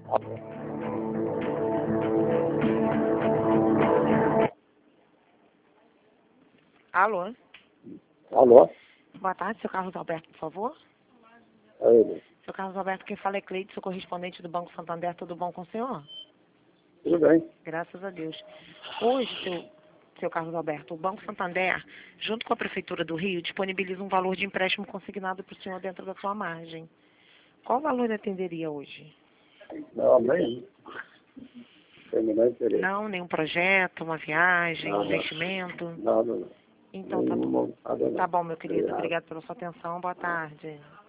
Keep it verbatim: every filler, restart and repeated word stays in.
Alô? Alô? Boa tarde, seu Carlos Alberto, por favor. É ele. Seu Carlos Alberto, quem fala é Cleide, sou correspondente do Banco Santander. Tudo bom com o senhor? Tudo bem. Graças a Deus. Hoje, seu, seu Carlos Alberto, o Banco Santander, junto com a Prefeitura do Rio, disponibiliza um valor de empréstimo consignado para o senhor dentro da sua margem. Qual valor ele atenderia hoje? Não, nem. Tem o menor interesse. Não, nenhum projeto, uma viagem, Não, um não. investimento? Não, não, não. Então, tá bom. Nenhuma, nada não. Tá bom, meu querido. Obrigado. Obrigado pela sua atenção. Boa tarde.